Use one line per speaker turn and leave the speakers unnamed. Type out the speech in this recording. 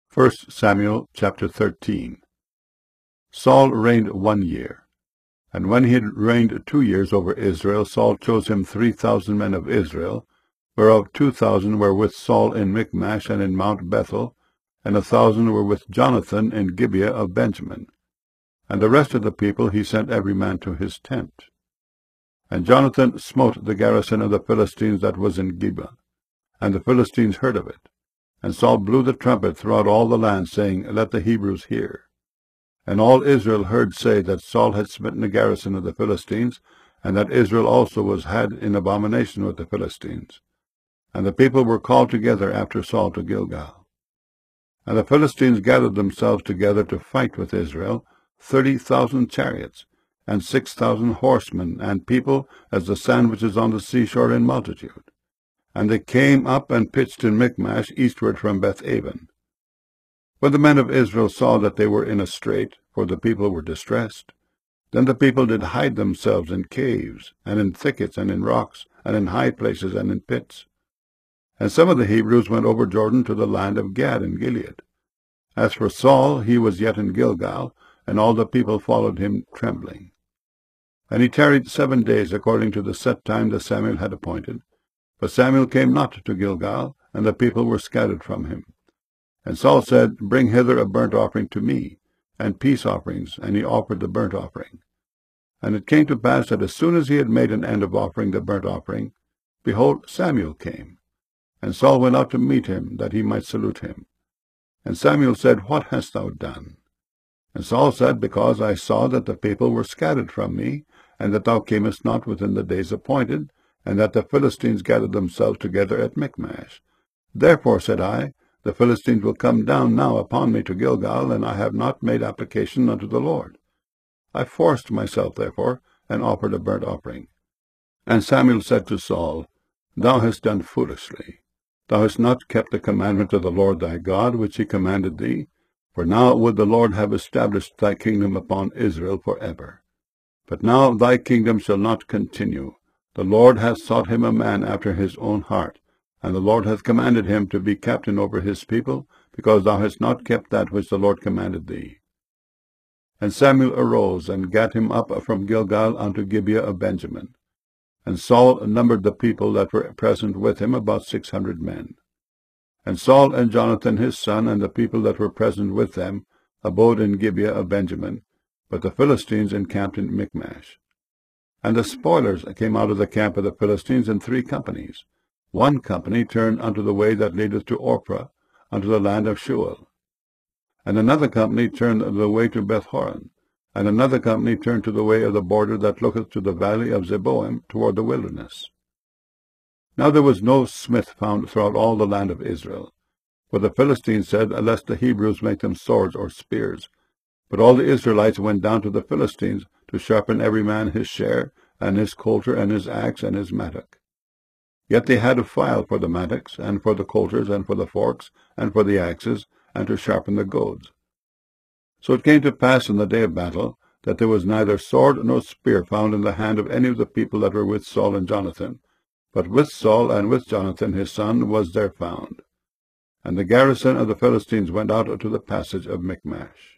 1 Samuel chapter 13. Saul reigned 1 year. And when he had reigned 2 years over Israel, Saul chose him 3,000 men of Israel, whereof 2,000 were with Saul in Michmash and in Mount Bethel, and 1,000 were with Jonathan in Gibeah of Benjamin. And the rest of the people he sent every man to his tent. And Jonathan smote the garrison of the Philistines that was in Gibeah, and the Philistines heard of it. And Saul blew the trumpet throughout all the land, saying, Let the Hebrews hear. And all Israel heard say that Saul had smitten the garrison of the Philistines, and that Israel also was had in abomination with the Philistines. And the people were called together after Saul to Gilgal. And the Philistines gathered themselves together to fight with Israel, 30,000 chariots, and 6,000 horsemen, and people as the sand which is on the seashore in multitude. And they came up and pitched in Michmash eastward from Beth-aven. When the men of Israel saw that they were in a strait, for the people were distressed, then the people did hide themselves in caves, and in thickets, and in rocks, and in high places, and in pits. And some of the Hebrews went over Jordan to the land of Gad and Gilead. As for Saul, he was yet in Gilgal, and all the people followed him trembling. And he tarried 7 days according to the set time that Samuel had appointed. But Samuel came not to Gilgal, and the people were scattered from him. And Saul said, Bring hither a burnt offering to me, and peace offerings. And he offered the burnt offering. And it came to pass that as soon as he had made an end of offering the burnt offering, behold, Samuel came. And Saul went out to meet him, that he might salute him. And Samuel said, What hast thou done? And Saul said, Because I saw that the people were scattered from me, and that thou camest not within the days appointed, and that the Philistines gathered themselves together at Michmash. Therefore, said I, the Philistines will come down now upon me to Gilgal, and I have not made application unto the Lord. I forced myself, therefore, and offered a burnt offering. And Samuel said to Saul, Thou hast done foolishly. Thou hast not kept the commandment of the Lord thy God, which he commanded thee. For now would the Lord have established thy kingdom upon Israel for ever. But now thy kingdom shall not continue. The Lord hath sought him a man after his own heart, and the Lord hath commanded him to be captain over his people, because thou hast not kept that which the Lord commanded thee. And Samuel arose, and gat him up from Gilgal unto Gibeah of Benjamin. And Saul numbered the people that were present with him, about 600 men. And Saul and Jonathan his son, and the people that were present with them, abode in Gibeah of Benjamin, but the Philistines encamped in Michmash. And the spoilers came out of the camp of the Philistines in 3 companies. 1 company turned unto the way that leadeth to Ophrah, unto the land of Shual. And another company turned the way to Beth-horon. And another company turned to the way of the border that looketh to the valley of Zeboim, toward the wilderness. Now there was no smith found throughout all the land of Israel. For the Philistines said, Lest the Hebrews make them swords or spears. But all the Israelites went down to the Philistines, to sharpen every man his share, and his coulter, and his axe, and his mattock. Yet they had a file for the mattocks, and for the coulters, and for the forks, and for the axes, and to sharpen the goads. So it came to pass in the day of battle, that there was neither sword nor spear found in the hand of any of the people that were with Saul and Jonathan, but with Saul and with Jonathan his son was there found. And the garrison of the Philistines went out to the passage of Michmash.